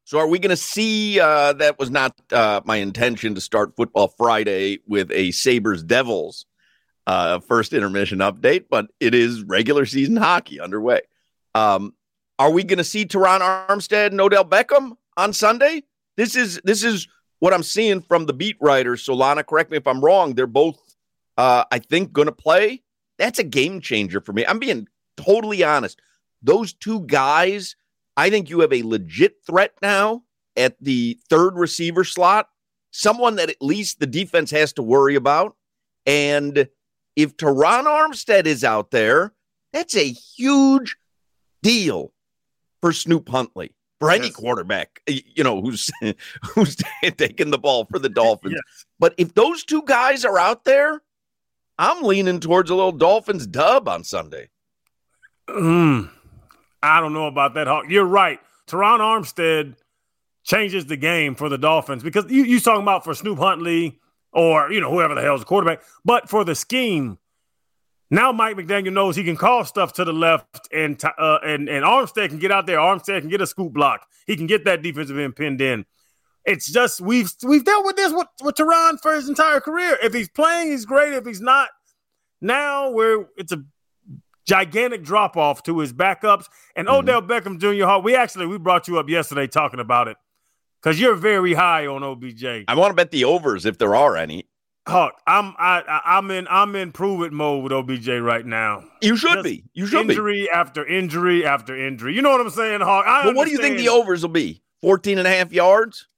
So are we going to see, that was not my intention to start Football Friday with a Sabres-Devils first intermission update, but it is regular season hockey underway. Are we going to see Teron Armstead and Odell Beckham on Sunday? This is what I'm seeing from the beat writers. Solana, correct me if I'm wrong. They're both, I think, going to play. That's a game changer for me. I'm being totally honest. Those two guys, I think you have a legit threat now at the third receiver slot, someone that at least the defense has to worry about. And if Teron Armstead is out there, that's a huge deal for Snoop Huntley, for any quarterback, who's taking the ball for the Dolphins. Yes. But if those two guys are out there, I'm leaning towards a little Dolphins dub on Sunday. I don't know about that, Hawk. You're right. Teron Armstead changes the game for the Dolphins because you're talking about for Snoop Huntley or, whoever the hell's the quarterback. But for the scheme, now Mike McDaniel knows he can call stuff to the left and Armstead can get out there. Armstead can get a scoop block. He can get that defensive end pinned in. It's just we've dealt with this with Teron for his entire career. If he's playing, he's great. If he's not, now it's a gigantic drop-off to his backups. And Odell Beckham Jr., we brought you up yesterday talking about it because you're very high on OBJ. I want to bet the overs if there are any. Hawk, I'm in prove-it mode with OBJ right now. You should be. Injury after injury after injury. You know what I'm saying, Hawk? Well, what do you think the overs will be? 14.5 yards?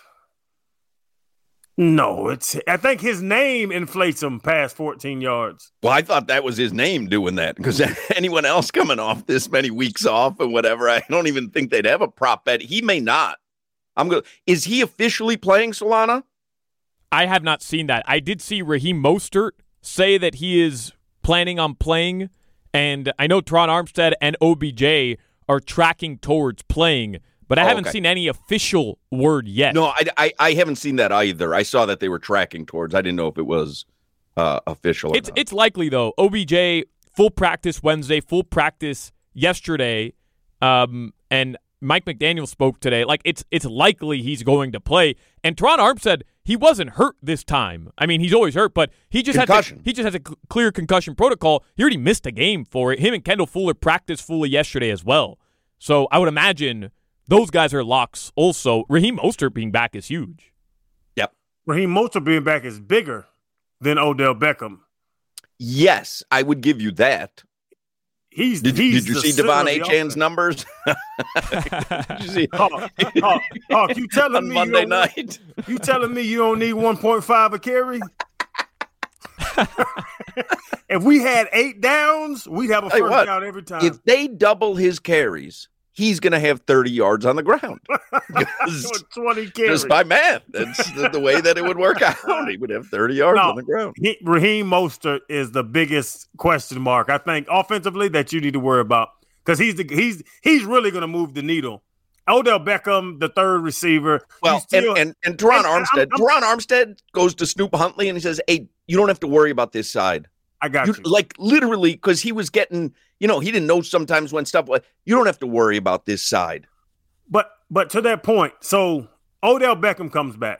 No, I think his name inflates him past 14 yards. Well, I thought that was his name doing that because anyone else coming off this many weeks off and whatever, I don't even think they'd have a prop bet. He may not. Is he officially playing, Solana? I have not seen that. I did see Raheem Mostert say that he is planning on playing, and I know Teron Armstead and OBJ are tracking towards playing, but I haven't seen any official word yet. No, I haven't seen that either. I saw that they were tracking towards. I didn't know if it was official or not. It's likely, though. OBJ, full practice Wednesday, full practice yesterday, and Mike McDaniel spoke today. Like, it's likely he's going to play. And Teron Armstead, he wasn't hurt this time. I mean, he's always hurt, but he just has a clear concussion protocol. He already missed a game for it. Him and Kendall Fuller practiced fully yesterday as well. So I would imagine those guys are locks also. Raheem Mostert being back is huge. Yep. Raheem Mostert being back is bigger than Odell Beckham. Yes, I would give you that. Did you see Devon Achan's numbers? Did you see? Hawk, you telling on me Monday night? You telling me you don't need 1.5 a carry? If we had 8 downs, we'd have a first down every time. If they double his carries, he's going to have 30 yards on the ground. 20 carries. Just by math. That's the way that it would work out. He would have 30 yards on the ground. Raheem Mostert is the biggest question mark, I think, offensively that you need to worry about because he's really going to move the needle. Odell Beckham, the third receiver. Well, and Teron Armstead. Teron Armstead goes to Snoop Huntley and he says, hey, you don't have to worry about this side. I got you. Like literally, because he was getting, he didn't know sometimes when stuff was, you don't have to worry about this side. But to that point, so Odell Beckham comes back.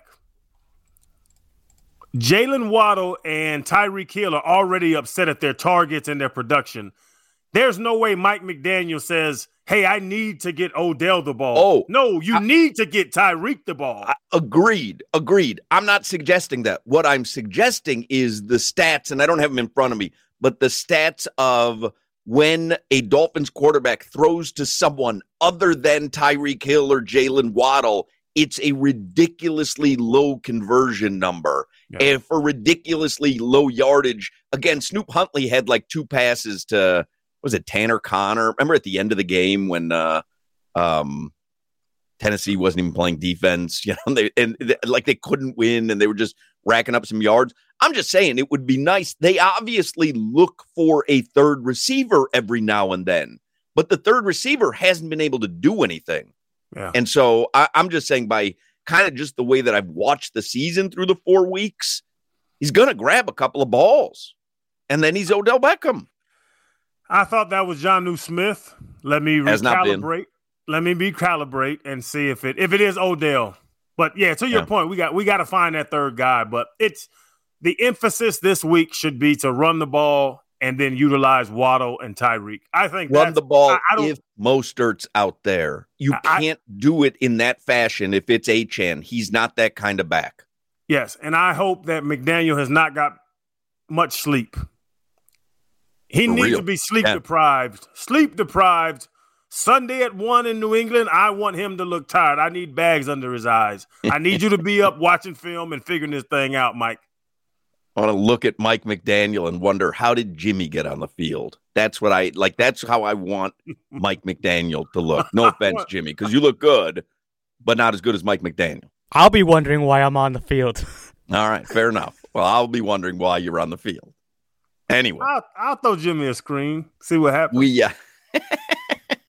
Jalen Waddle and Tyreek Hill are already upset at their targets and their production. There's no way Mike McDaniel says, hey, I need to get Odell the ball. Oh, no, you need to get Tyreek the ball. Agreed. I'm not suggesting that. What I'm suggesting is the stats, and I don't have them in front of me, but the stats of when a Dolphins quarterback throws to someone other than Tyreek Hill or Jalen Waddle, it's a ridiculously low conversion number. Yeah. And for ridiculously low yardage, again, Snoop Huntley had like 2 passes to, was it Tanner Connor? Remember at the end of the game when Tennessee wasn't even playing defense, they couldn't win and they were just racking up some yards. I'm just saying it would be nice. They obviously look for a third receiver every now and then, but the third receiver hasn't been able to do anything. Yeah. And so I'm just saying by kind of just the way that I've watched the season through the 4 weeks, he's going to grab a couple of balls and then he's Odell Beckham. I thought that was Jonnu Smith. Let me recalibrate. let me recalibrate and see if it is Odell. But yeah, to your point, we got to find that third guy. But it's the emphasis this week should be to run the ball and then utilize Waddle and Tyreek. I think run the ball if Mostert's out there. You can't do it in that fashion if it's Achane. He's not that kind of back. Yes, and I hope that McDaniel has not got much sleep. He needs to be sleep deprived. Sleep deprived. Sunday at 1 in New England, I want him to look tired. I need bags under his eyes. I need you to be up watching film and figuring this thing out, Mike. I want to look at Mike McDaniel and wonder, how did Jimmy get on the field? That's what I like. That's how I want Mike McDaniel to look. No offense, Jimmy, because you look good, but not as good as Mike McDaniel. I'll be wondering why I'm on the field. All right, fair enough. Well, I'll be wondering why you're on the field. Anyway. I'll throw Jimmy a screen, see what happens.